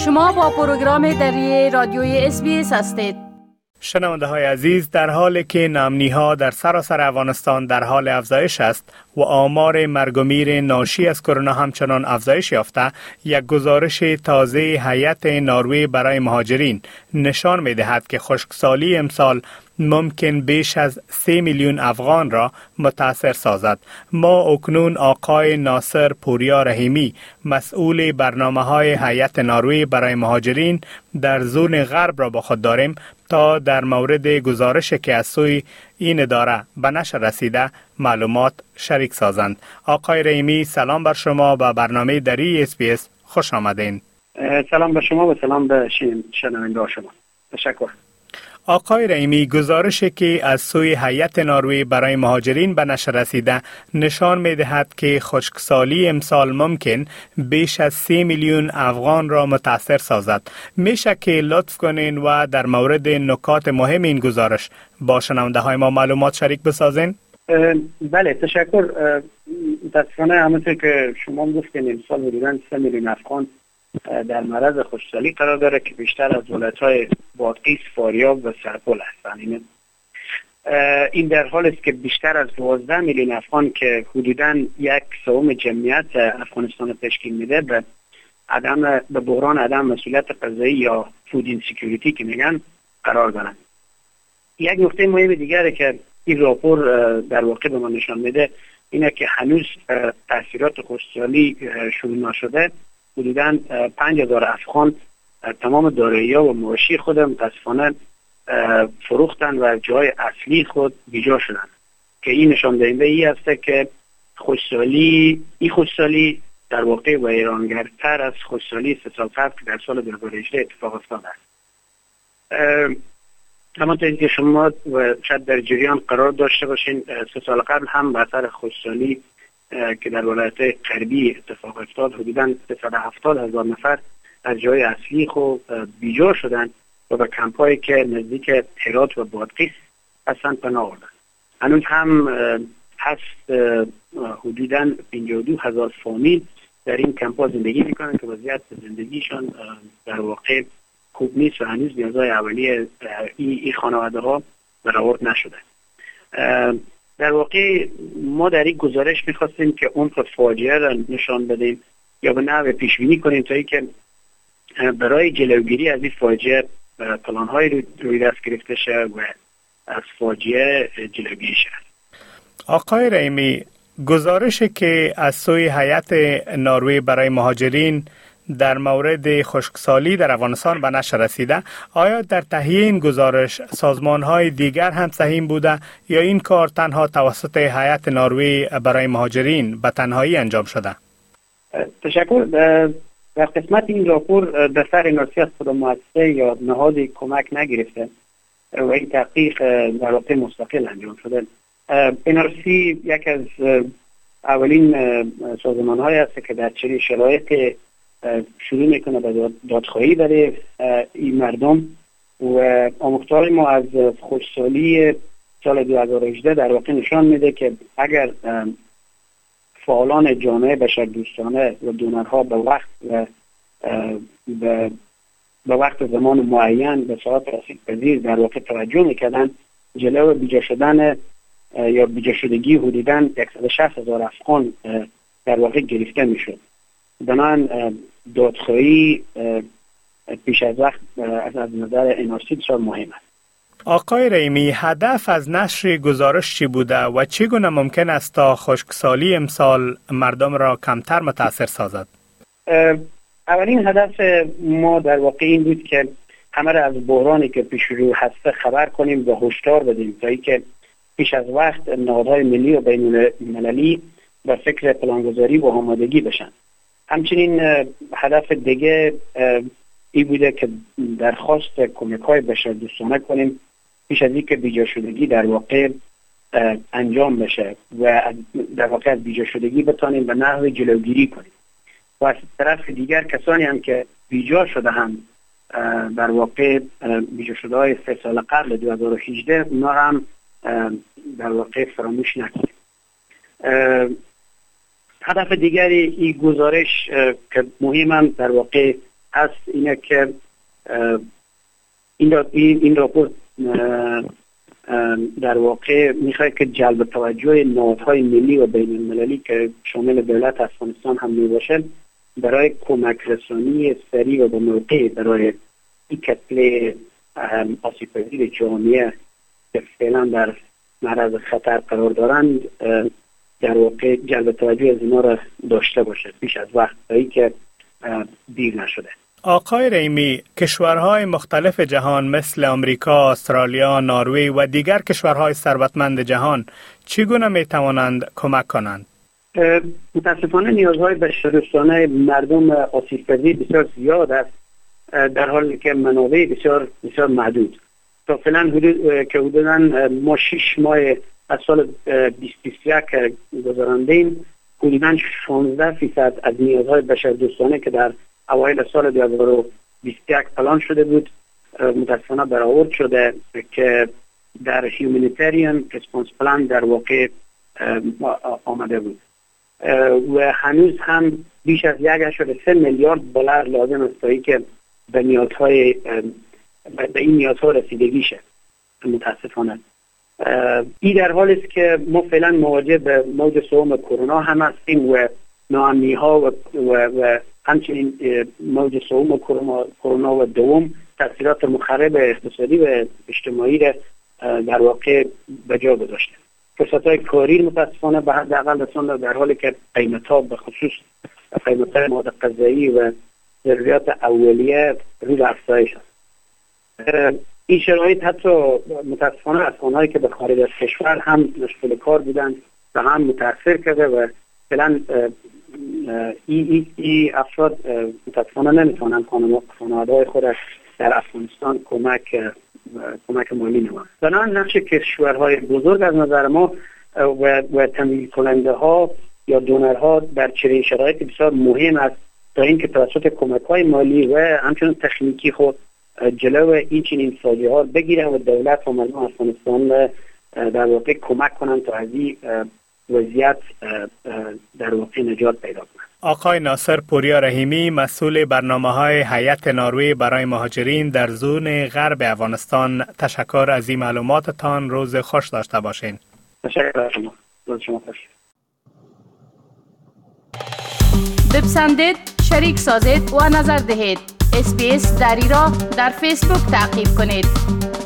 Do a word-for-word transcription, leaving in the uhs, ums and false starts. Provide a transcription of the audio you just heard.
شما با پروگرام دری رادیوی اس بی اس هستید. شنونده های عزیز، در حالی که نامنی ها در سراسر افغانستان در حال افزایش است و آمار مرگ و میر ناشی از کرونا همچنان افزایش یافته، یک گزارش تازه هیئت نروژ برای مهاجرین نشان می دهد که خشکسالی امسال ممکن بیش از سه میلیون افغان را متاثر سازد. ما اکنون آقای ناصر پوریا رحیمی، مسئول برنامه‌های هیئت نروژ برای مهاجرین در زون غرب را با خود داریم تا در مورد گزارشی که از سوی این اداره به نشر رسیده معلومات شریک سازند. آقای رحیمی، سلام بر شما و برنامه دری اس بی اس خوش آمدین. سلام به شما و سلام به شنونده شما. تشکر. آقای رحیمی، گزارشی که از سوی هیئت نروژ برای مهاجرین به نشر رسیده نشان می دهد که خشکسالی امسال ممکن بیش از سه میلیون افغان را متاثر سازد. میشه که لطف کنین و در مورد نکات مهم این گزارش با شنونده های ما معلومات شریک بسازین؟ بله، تشکر. متاسفانه همونطور که شما گفتین امسال حدوداً سه میلیون افغان در معرض خشکسالی قرار داره که بیشتر از ولایت‌های بادغیس، فاریاب و سرپل هستند. این در حالی است که بیشتر از دوازده میلیون افغان که حدوداً یک سوم جمعیت افغانستان تشکیل میده به عدم به بحران عدم مسئولیت غذایی یا فود اینسیکیوریتی که میگن قرار دارند. یک نکته مهم دیگری که این راپور در واقع به ما نشان میده اینه که هنوز تاثیرات خشکسالی شروع نشده. حدوداً پنج هزار افغان تمام دارایی‌ها و مواشی خود متاسفانه فروختن و جای اصلی خود بیجا شدن که این نشان دهنده ای است که خشکسالی این خشکسالی در واقع ویرانگرتر از خشکسالی سه سال قبل که در سال دو هزار و هجده اتفاق افتاده است. همانطور که شما و شاید در جریان قرار داشته باشین، سه سال قبل هم به اثر خشکسالی که در ولایت غربی اتفاق افتاد حدوداً سیصد و هفتاد هزار نفر از جای اصلی خود بیجا شدند و به کمپایی که نزدیک هرات و بادغیس هستند پناه آوردند. هنوز هم هست حدوداً پنجاه و دو هزار فامیل در این کمپا زندگی میکنند که وضعیت زندگیشان در واقع خوب نیست و هنوز نیازهای اولیه این خانواده ها برآورد نشده. در واقع ما در این گزارش میخواستیم که عمق فاجعه را نشان بدیم یا به نحو پیش بینی کنیم تا اینکه برای جلوگیری از این فاجعه پلان‌های روی دست گرفته شود و از فاجعه جلوگیری شود. آقای رحیمی، گزارشی که از سوی هیئت نروژ برای مهاجرین در مورد خشکسالی در افغانستان به نشر رسیده، آیا در تهیه این گزارش سازمان‌های دیگر هم سهیم بوده یا این کار تنها توسط هیئت نروژ برای مهاجرین به تنهایی انجام شده؟ تشکر. در قسمت این راپور در سر انارسی از خود مؤسسه یا نهادی کمک نگرفته و این تحقیق در واقع مستقل انجام شده. انارسی یک از اولین سازمان‌های است که در چنین شرایط شروع میکنه به دادخواهی برای این مردم و آموختار ما از خشکسالی سال دو هزار و هجده در واقع نشان میده که اگر فعالان جامعه بشردوستانه و دونرها به وقت و به به وقت زمان معین به ساعت رسید پذیر در واقع توجه میکردن، جلو بیجا شدن یا بیجا شدگی حدوداً صد و شصت هزار افغان در واقع گرفته میشد. بنان دادخواهی پیش از وقت از نظر انارسی بسیار مهم است. آقای رحیمی، هدف از نشر گزارش چی بوده و چگونه ممکن است تا خشکسالی امسال مردم را کمتر متاثر سازد؟ اولین هدف ما در واقع این بود که همه را از بحرانی که پیش رو هسته خبر کنیم و هشدار بدیم تا اینکه پیش از وقت نهادهای ملی و بین المللی به فکر پلانگذاری و آمادگی بشن. همچنین هدف دیگه این بوده که درخواست کمک‌های بشردوستانه کنیم پیش از اینکه بیجا شدگی در واقع انجام بشه و در واقع از بیجا شدگی بتانیم به نحو جلوگیری کنیم. و از طرف دیگر کسانی هم که بیجا شده هم در واقع بیجا شده های سه سال قبل دو هزار و هجده اونا هم در واقع فراموش نکنیم. هدف دیگری این گزارش که مهم هم در واقع هست اینه که این را این راپورت در واقع میخواد که جلب توجه نهادهای ملی و بین المللی که شامل دولت افغانستان هم میباشه برای کمک رسانی سریع و به موقع برای این کتله آسیب پذیر جامعه که فعلا در معرض خطر قرار دارند در واقع جلب توجه از اینا را داشته باشه پیش از وقتی که دیر نشده. آقای ریمی، کشورهای مختلف جهان مثل آمریکا، استرالیا، نروژ و دیگر کشورهای ثروتمند جهان چگونه می توانند کمک کنند؟ متاسفانه نیازهای بشردوستانه مردم آسیب پذیر بسیار زیاد است، در حالی که منابع بسیار بسیار محدود. تا فعلا حدود که حدوداً ما شش ماه از سال بیست بیست و یک گذراندیم، حدوداً شانزده فیصد از نیازهای بشردوستانه که در اوایل سال دو هزار و بیست و یک پلان شده بود متاسفانه برآورد شده که در هیومانیتریان ریسپانس پلان در واقع آمده بود و هنوز هم بیش از یک اشاره سه میلیارد دلار لازم است تا که به نیازهای به این نیازها رسیدگی شه. متاسفانه این در حالی است که ما فعلا مواجه به موج سوم کرونا هم هستیم و ناامنی ها و, و, و همچنین موج سوم کرونا و دوم تاثیرات مخرب اقتصادی و اجتماعی را در واقع به جا گذاشته. فرصت های کاری متاسفانه به حداقل رسانده در حالی که قیمت ها به خصوص قیمت های مواد غذایی و ضروریات اولیه روی افزایش است. این شرایط حتی متاسفانه از آنهایی که به خارج از کشور هم مشغول کار بودند و هم متاثر کرده و فعلا این ای, ای افراد متاسفانه نمیتونن خانواده‌های خود در افغانستان کمک کمک مالی نمایند. بنابراین نقش کشورهای بزرگ از نظر ما و, و تمویل کننده ها یا دونرها در چنین شرایط بسیار مهم است تا اینکه توسط کمک های مالی و همچنین تکنیکی خود جلو این چنین فاجعه ها بگیرن و دولت و مردم افغانستان در واقع کمک کنند تا از این وضعیت در واقع نجات پیدا کنند. آقای ناصر پوریا رحیمی، مسئول برنامه‌های هیئت نروژ برای مهاجرین در زون غرب افغانستان، تشکر از این معلوماتتان. روز خوش داشته باشین. تشکر از شما. روز شما خوش. بپسندید، شریک سازید و نظر دهید. اس بی اس دری را در فیسبوک تعقیب کنید.